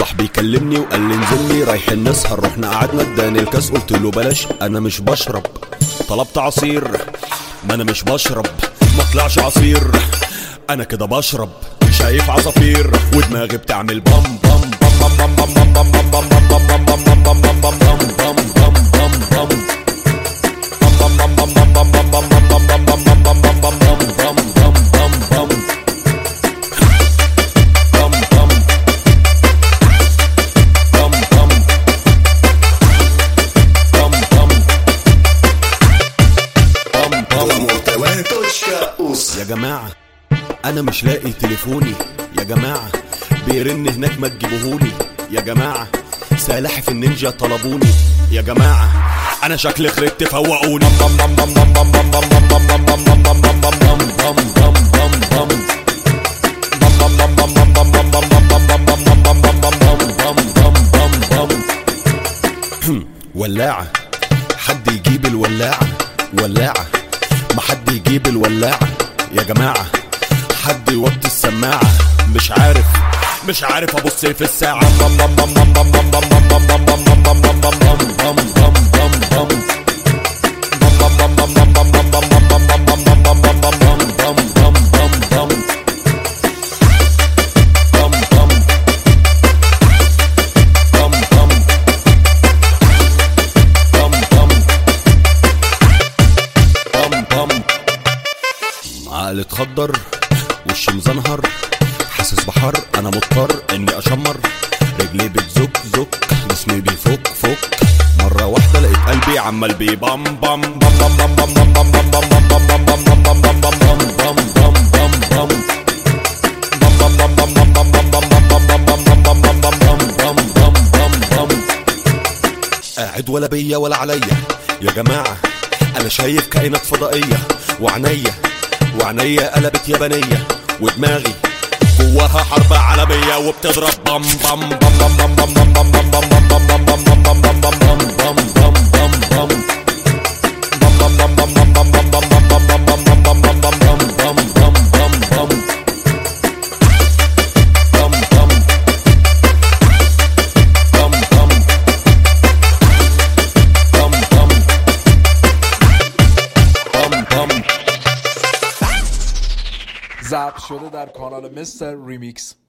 صاحبي كلمني وقال لي انزلني رايحين نسهر، رحنا قعدنا اداني الكاس قلت له بلاش انا مش بشرب. طلبت عصير ما انا مش بشرب، ما طلعش عصير انا كده بشرب. شايف عصافير ودماغي بتعمل بام بام بام بام بام بام بام بام بام بام بام بام بام يا جماعة انا مش لاقي تليفوني، يا جماعة بيرن هناك ما تجيبوهولي، يا جماعة سلاحف النينجا طلبوني، يا جماعة انا شكلي خرجت فوقوني. ولاعة حد يجيب الولاعة، ولاعة ما حد يجيب الولاعة، يا جماعة حد يوطي السماعة. مش عارف ابص في الساعة. عقلي اتخدر وشي مزنهر، حاسس بحر انا مضطر اني اشمر، رجلي بتزك زك جسمي بيفك فك، مرة واحدة لقيت قلبي عمال بيبام بام بام بام بام بام بام بام بام بام بام قاعد ولا بيا ولا عليا، يا جماعة انا شايف كائنات فضائية، وعينيا قلبت يابانية، ودماغي جواها حرب عالمية وبتضرب بام بام بام بام بام بام بام بام بام بام بام بام ضبط شده در کانال مستر ریمیکس.